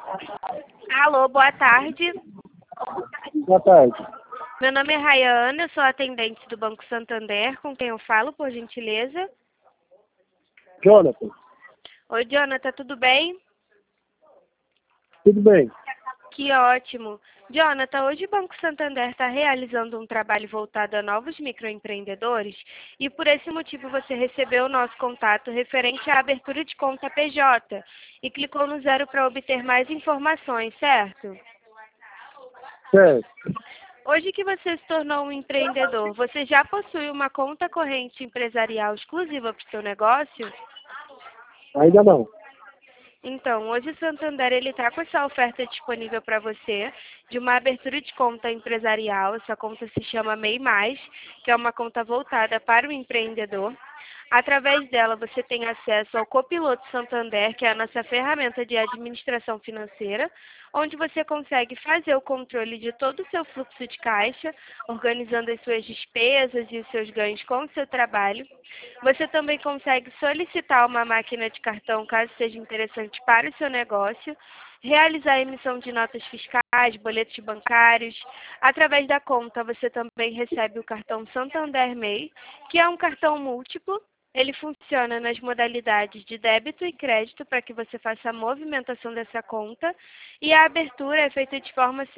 Alô, boa tarde. Boa tarde. Meu nome é Rayana, eu sou atendente do Banco Santander. Com quem eu falo, por gentileza? Jonathan, Oi, Jonathan, tudo bem? tudo bem? Que ótimo. Jonathan, hoje o Banco Santander está realizando um trabalho voltado a novos microempreendedores e por esse motivo você recebeu o nosso contato referente à abertura de conta PJ e clicou no 0 para obter mais informações, certo? Certo. Hoje que você se tornou um empreendedor, você já possui uma conta corrente empresarial exclusiva para o seu negócio? Ainda não. Então, hoje o Santander ele está com essa oferta disponível para você de uma abertura de conta empresarial. Essa conta se chama MEI+, que é uma conta voltada para o empreendedor. Através dela, você tem acesso ao Copiloto Santander, que é a nossa ferramenta de administração financeira, onde você consegue fazer o controle de todo o seu fluxo de caixa, organizando as suas despesas e os seus ganhos com o seu trabalho. Você também consegue solicitar uma máquina de cartão, caso seja interessante para o seu negócio, realizar a emissão de notas fiscais, boletos bancários. Através da conta, você também recebe o cartão Santander MEI, que é um cartão múltiplo. Ele funciona nas modalidades de débito e crédito para que você faça a movimentação dessa conta e a abertura é feita de forma